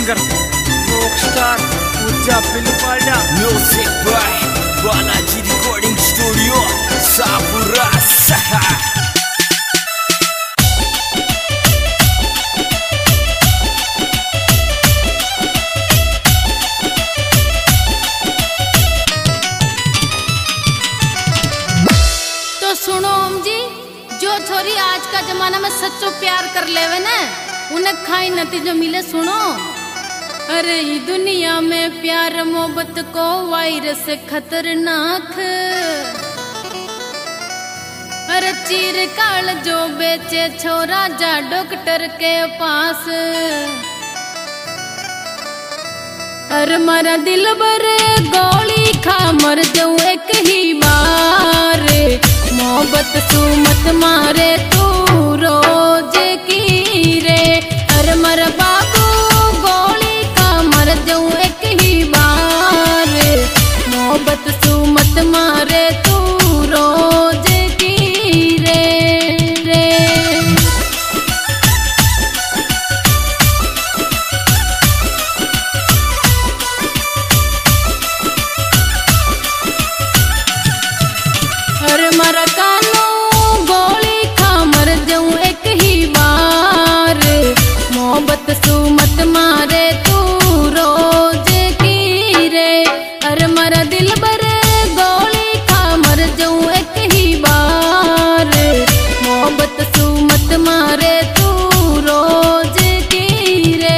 Singer rockstar Pooja Pilpada. Music by Balaji recording studio Sapura Saha. तो सुनो हम जी, जो छोरी आज का जमाना में सच्चो प्यार कर लेवे ना, उन्हें खाई नतीजो मिले। सुनो, अरे ई दुनिया में प्यार मोहब्बत को वायरस खतरनाक, अरे चीर काल जो बेचे छोरा जा डॉक्टर के पास। अरे मारा दिल भरे गोली खा मर जाऊं एक ही बार, मोहब्बत तू मत मारे तू रोज की रे। अरे मर बाबू गोली का मर जाऊं एक ही बार, मोहब्बत तू मत मारे तू रोज की रे। अरे मरा कानू गोली खा मर जाऊं एक ही बार, मोहब्बत तू मत मारे तू रोज की रे। अरे मरा दिल भरे गोली खा मर जाऊं एक ही बार, मोहब्बत तू मत मारे तू रोज की रे।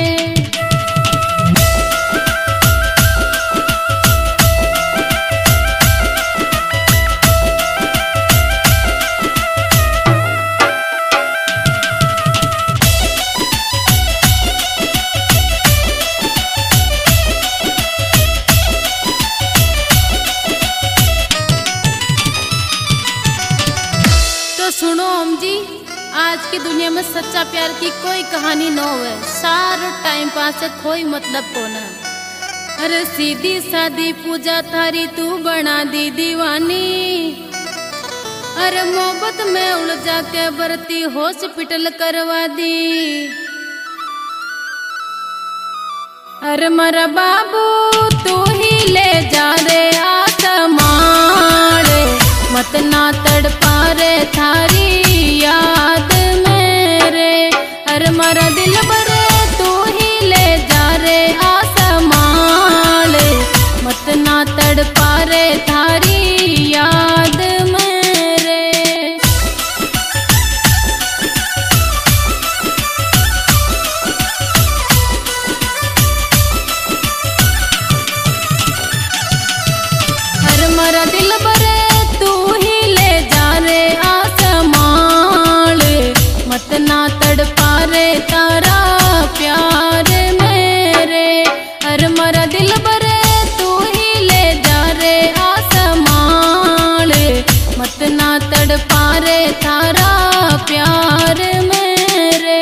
तो सुनो हम जी, आज की दुनिया में सच्चा प्यार की कोई कहानी न होवे, सारो टाइम पास से कोई मतलब को ना। अरे सीधी सादी पूजा थारी तू बना दी दीवानी, अरे मोहब्बत में उलझा के भर्ती हॉस्पिटल करवा दी। अरे मरा बाबू तू ही ले जा रे आसमां, मत ना तड़पा रे थारी याद मेरे। अरे मरा दिल भरे तू ही ले जा रे आसमां, मत ना तड़पा रे थारी याद मेरे। अरे मरा दिल भरे तू ही ले जा रे आसमां, मत ना तड़पा रे तारा प्यार मेरे। अरे मरा दिल भरे तू ही ले जा रे आसमां, मत ना तड़पा रे तारा प्यार मेरे।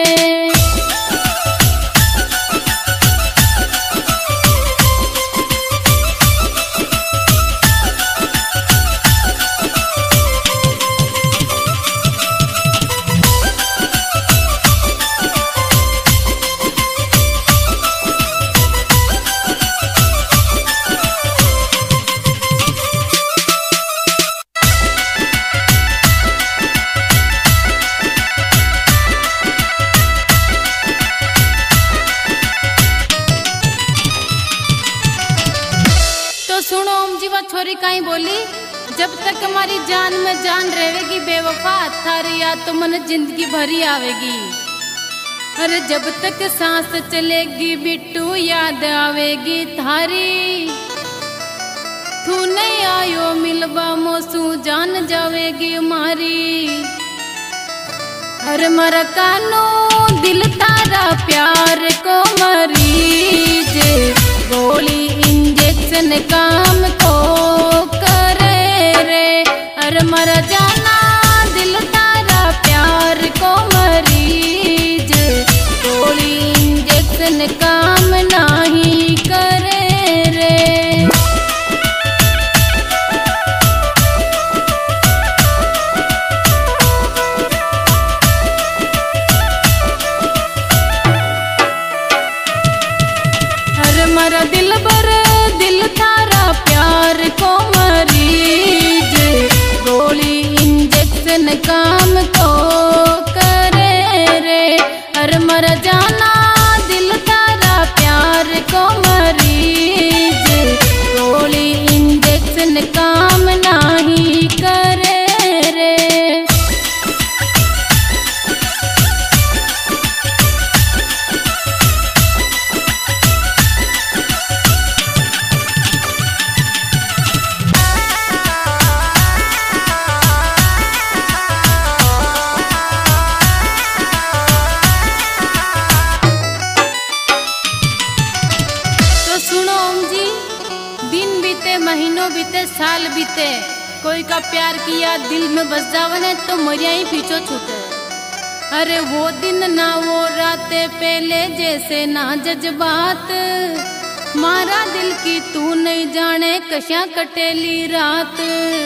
तो सुनो हम जीवा छोरी काई बोली, जब तक हमारी जान में जान रहेगी बेवफा, थारी याद तो मन जिंदगी भरी आवेगी। अरे जब तक सांस चलेगी बिट्टू याद आवेगी थारी, तू नहीं आयो मिलवा मोसू जान जावेगी मारी। अरे मरा कानो दिल तारा प्यार को मरीज, गोली इंजेक्शन काम को करे रे। अरे मरा जाना दिल तारा प्यार को मरीज, गोली इंजेक्शन काम नहीं करे रे। मारा दिल बर दिल थारा प्यार को मरीज गोली इंजेक्शन काम को करे रे। अरे मर जाना दिल थारा प्यार को मरीज गोली इंजेक्शन काम नहीं करे रे। महीनों बीते साल बीते कोई का प्यार किया दिल में बस जावने तो मरिया ही पीछो छूटे। अरे वो दिन ना वो रातें पहले जैसे ना जज्बात मारा दिल की तू नहीं जाने कशा कटेली रात।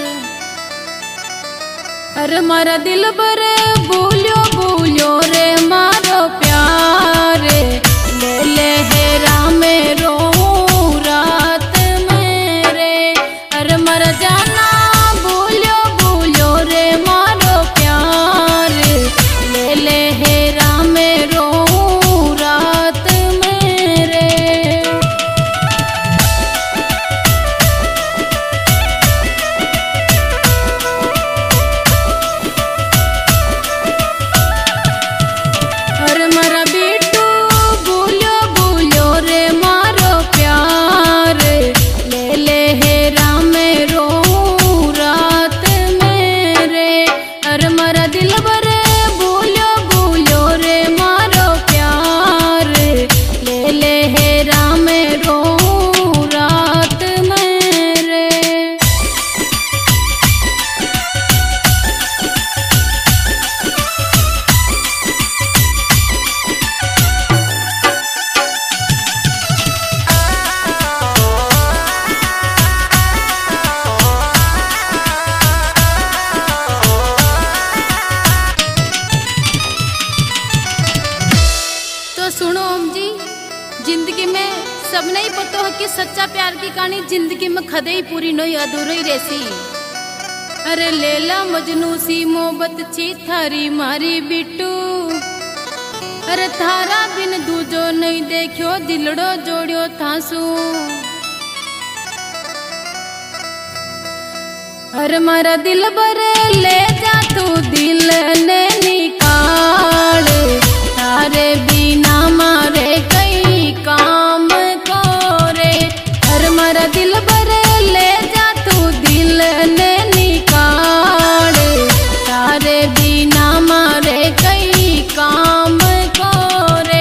अरे मारा दिल बरे भूलियो भूलियो रे मारो प्यार ले ले हेरा मेरो रात मर जाना भूलियो भूलियो रे मारो प्यार ले ले हेरा मेरो रात मेरे। अरे मरा बिट्टू भूलियो भूलियो रे मारो प्यार ले ले हेरा मरा दिल बरे भूलियो भूलियो रे मारो प्यार ले ले हेरा मेरो रात मेरे। सुनो ओम जी, जिंदगी में सब नहीं पता है कि सच्चा प्यार की कहानी जिंदगी में खदे ही पूरी नहीं अधूरी रहती। अरे लैला मजनू सी मोहब्बत छी थारी मारी बिट्टू। अरे थारा बिन दूजो नहीं देखियो दिलड़ो जोड़ियो थासू। अरे मारा दिल बरे ले जा तू दिल ने निकाल तारे बिना मारे कई काम को रे। अरे मारा दिल बरे ले जा तू दिल ने निकाल तारे बिना मारे कई काम को रे।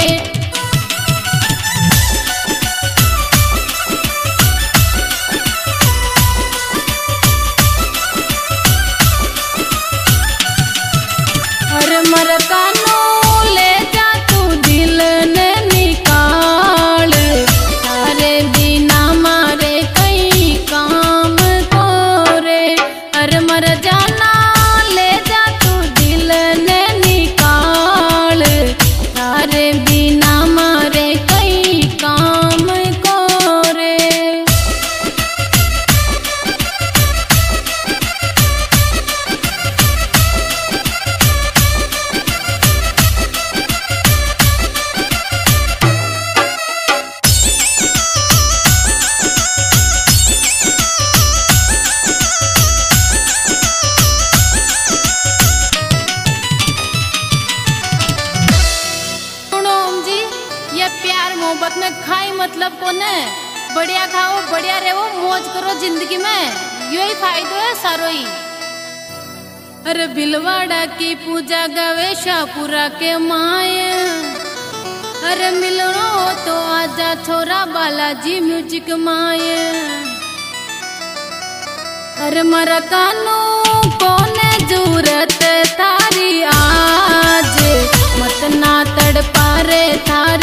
अरे मर कानो ले जा तू दिल ने निकाल तारे बिना मारे कई काम को रे। अरे मर जाना ले जा तू दिल ने निकाल तारे बिना मारे कई काम को रे। मोहब्बत में खाई मतलब को न बढ़िया खाओ बढ़िया रहो मौज करो जिंदगी में यही फायदो है सारो ही। अरे भिलवाड़ा की पूजा गवे शाहपुरा के माए। अरे मिलनो तो आजा छोरा बालाजी म्यूजिक माए। अरे मरा कानू कोने जरूरत थारी आज मत ना तड़ पारे थारी